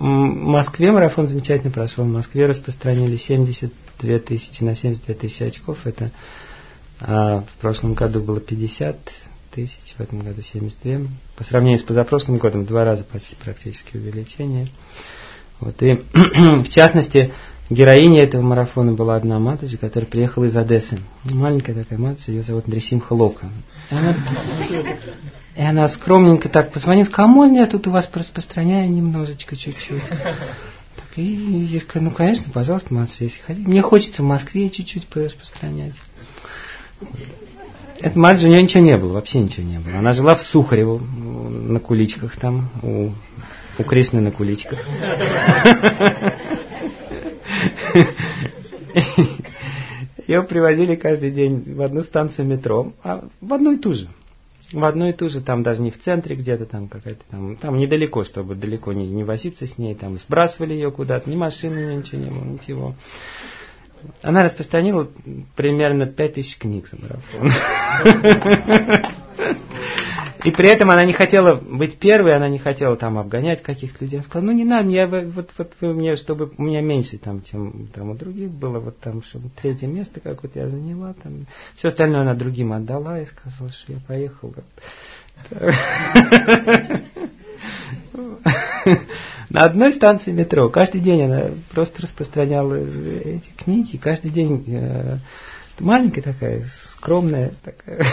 В Москве марафон замечательно прошел. В Москве распространили 72 тысячи на 72 тысячи очков. Это в прошлом году было 50 тысяч, в этом году 72. По сравнению с позапрошлым годом в 2 раза почти практически увеличение. Вот. И в частности, героиней этого марафона была одна матушка, которая приехала из Одессы. Маленькая такая матушка, ее зовут Нрисимха Лока. И она скромненько так позвонила, сказала: а можно я тут у вас распространяю немножечко, чуть-чуть? Так, и я сказала: ну, конечно, пожалуйста, матушка, если хотите. Мне хочется в Москве чуть-чуть пораспространять. Эта матушка, у нее ничего не было, вообще ничего не было. Она жила в Сухарево, на куличках там, у Кришны на куличках. Ее привозили каждый день в одну станцию метро, а в одну и ту же. В одну и ту же, там даже не в центре где-то, там какая-то там недалеко, чтобы далеко не возиться с ней, там сбрасывали ее куда-то, ни машины, ничего не было, ничего. Она распространила примерно 5000 книг за марафон. И при этом она не хотела быть первой, она не хотела там обгонять каких-то людей. Она сказала: ну не надо, вот вы мне, чтобы у меня меньше там, чем там у других было, вот там, чтобы 3-е место какое-то я заняла, там. Все остальное она другим отдала и сказала, что я поехала. На одной станции метро. Каждый день она просто распространяла эти книги. Каждый день маленькая такая, скромная такая.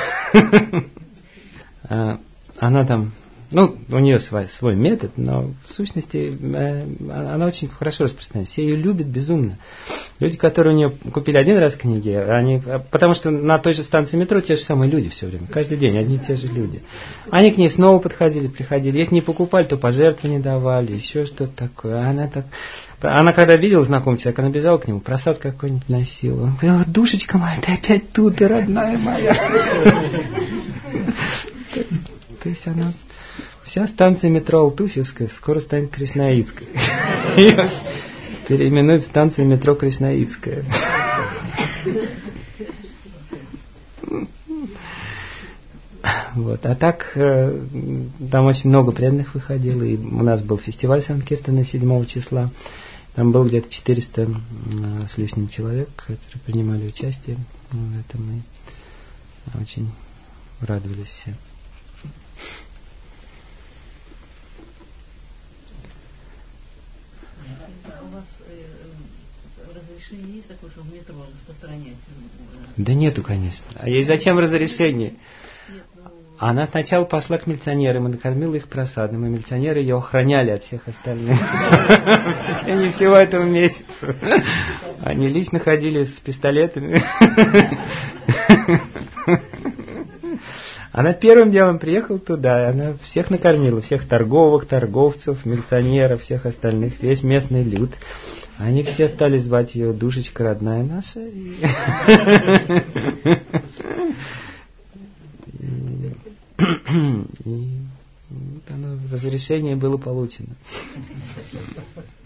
Она там, ну, у нее свой метод, но в сущности она очень хорошо распространяется. Все ее любят безумно. Люди, которые у нее купили один раз книги, потому что на той же станции метро те же самые люди все время. Каждый день одни и те же люди. Они к ней снова подходили, приходили. Если не покупали, то пожертвования давали, еще что-то такое. Она когда видела знакомого человека, она бежала к нему, просад какой-нибудь носила. Он говорил: душечка моя, ты опять тут, ты родная моя. То есть она... Вся станция метро Алтуфьевская скоро станет Кришнаитской. Ее переименуют в станцию метро Кришнаитская. Вот. А так, там очень много преданных выходило. И у нас был фестиваль Санкиртана 7 числа. Там было где-то 400 с лишним человек, которые принимали участие в этом. И очень радовались все. У вас разрешение есть такое, что в метро распространять? Да нету, конечно. А ей зачем разрешение? Она сначала пошла к милиционерам и накормила их просадом, и милиционеры ее охраняли от всех остальных в течение всего этого месяца. Они лично ходили с пистолетами. Она первым делом приехала туда, она всех накормила, всех торговцев, милиционеров, всех остальных, весь местный люд. Они все стали звать ее: душечка родная наша. И разрешение было получено.